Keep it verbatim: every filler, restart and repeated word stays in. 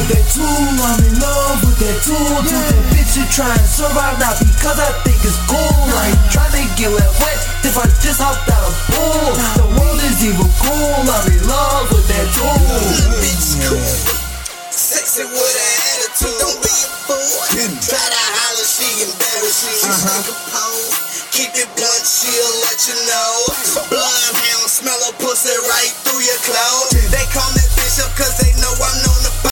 with that tool, I'm in love with that tool. To that bitch you try and survive, not because I think it's cool. I ain't trying to get left wet if I just hopped out of pool. The world is even cool, I'm in love with that tool. Bitch cool, sexy with an attitude. Don't be a fool. Try to holler, she embarrassed, she take a pose. Keep it blunt, she'll let you know. Bloodhound, smell her pussy right through your clothes. They call me Bishop cause they know I'm known to